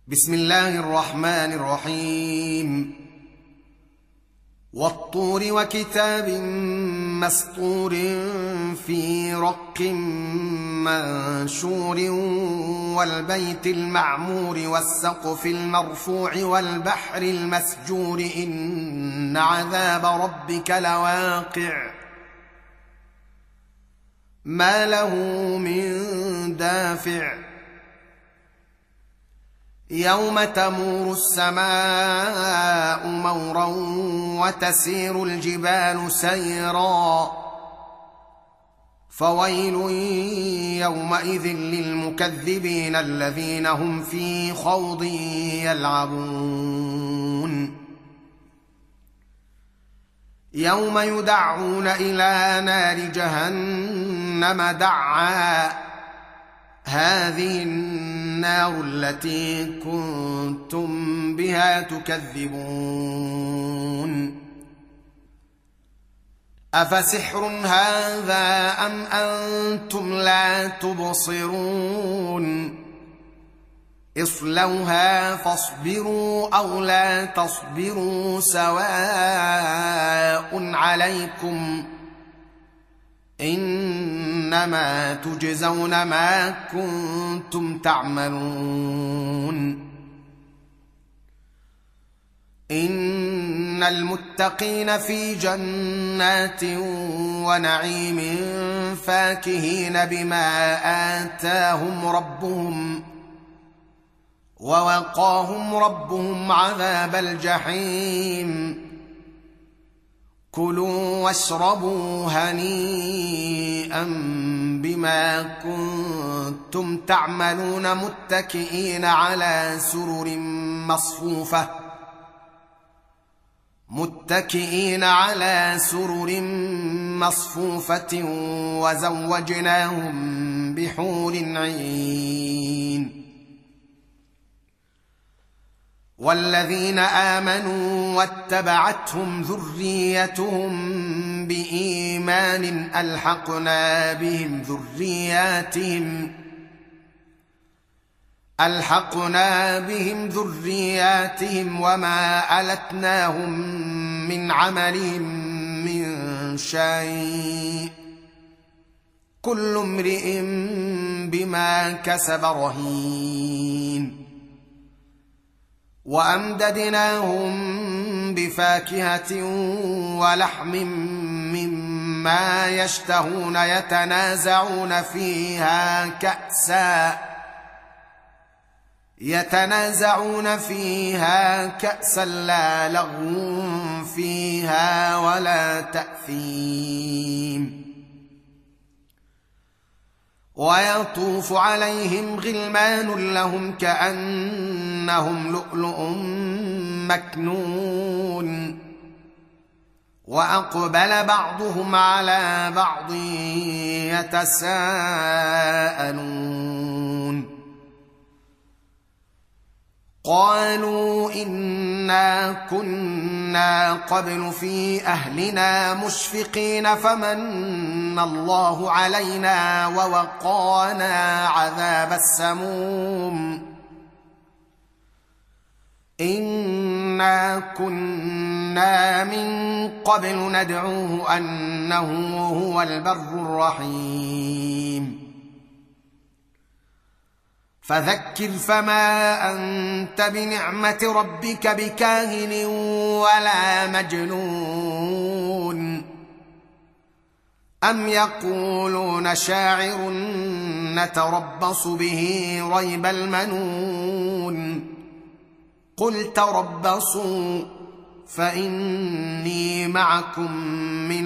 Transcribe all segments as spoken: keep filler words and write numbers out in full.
بسم الله الرحمن الرحيم والطور وكتاب مسطور في رق منشور والبيت المعمور والسقف المرفوع والبحر المسجور إن عذاب ربك لواقع ما له من دافع يوم تمور السماء مورا وتسير الجبال سيرا فويل يومئذ للمكذبين الذين هم في خوض يلعبون يوم يدعون إلى نار جهنم دعا هذه النار التي كنتم بها تكذبون أفسحر هذا أم أنتم لا تبصرون اصلوها فاصبروا أو لا تصبروا سواء عليكم إنما تجزون ما كنتم تعملون إن المتقين في جنات ونعيم فاكهين بما آتاهم ربهم ووقاهم ربهم عذاب الجحيم كلوا واشربوا هنيئا بما كنتم تعملون متكئين على سرر مصفوفة متكئين على سرر مصفوفة وزوجناهم بحور عين والذين آمنوا واتبعتهم ذريتهم بإيمان ألحقنا بهم ذرياتهم ألحقنا بهم ذرياتهم وما ألتناهم من عملهم من شيء كل امرئ بما كسب رهين وأمددناهم بفاكهة ولحم مما يشتهون يتنازعون فيها كأسا يتنازعون فيها كأسا لا لغو فيها ولا تأثيم ويطوف عليهم غلمان لهم كأنهم لؤلؤ مكنون وأقبل بعضهم على بعض يتساءلون قالوا إنا كنا قبل في أهلنا مشفقين فمن الله علينا ووقانا عذاب السموم إنا كنا من قبل ندعوه أنه هو البر الرحيم فذكر فما أنت بنعمة ربك بكاهن ولا مجنون أم يقولون شاعر نتربص به ريب المنون قل تربصوا فإني معكم من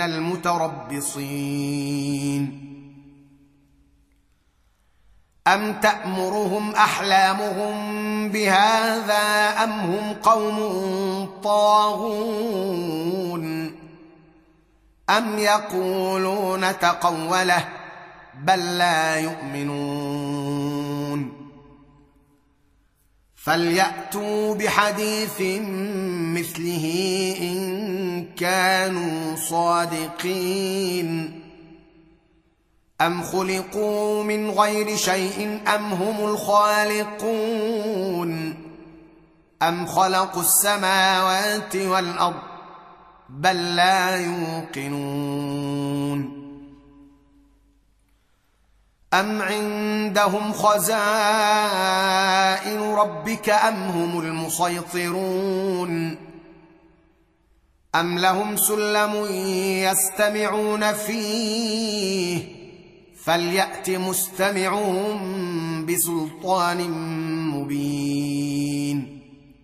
المتربصين أم تأمرهم أحلامهم بهذا أم هم قوم طاغون أم يقولون تقوله بل لا يؤمنون فليأتوا بحديث مثله إن كانوا صادقين أم خلقوا من غير شيء أم هم الخالقون أم خلقوا السماوات والأرض بل لا يوقنون أم عندهم خزائن ربك أم هم المسيطرون أم لهم سلم يستمعون فيه فليأت مستمعهم بسلطان مبين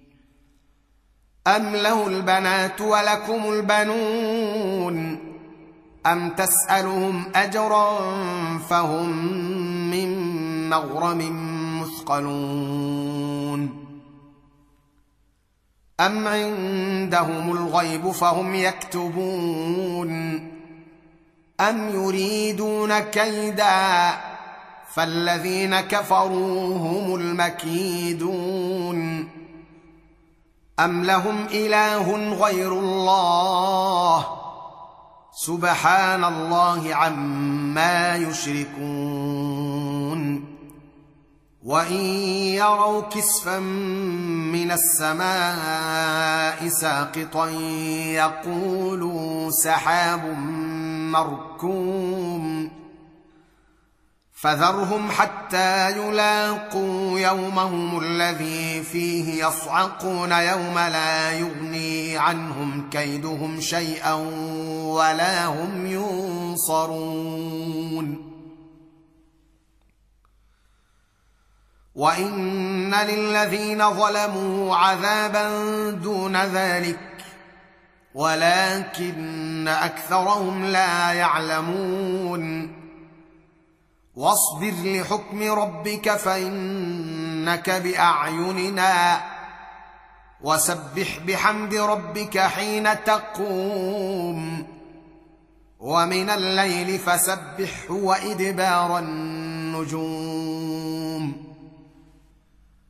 أم له البنات ولكم البنون أم تسألهم أجرا فهم من مغرم مثقلون أم عندهم الغيب فهم يكتبون أم يريدون كيدا فالذين كفروا هم المكيدون أم لهم إله غير الله سبحان الله عما يشركون وإن يروا كسفا من السماء ساقطا يقولوا سحاب مركوم فذرهم حتى يلاقوا يومهم الذي فيه يصعقون يوم لا يغني عنهم كيدهم شيئا ولا هم ينصرون وإن للذين ظلموا عذابا دون ذلك ولكن أكثرهم لا يعلمون واصبر لحكم ربك فإنك بأعيننا وسبح بحمد ربك حين تقوم ومن الليل فسبحه وإدبار النجوم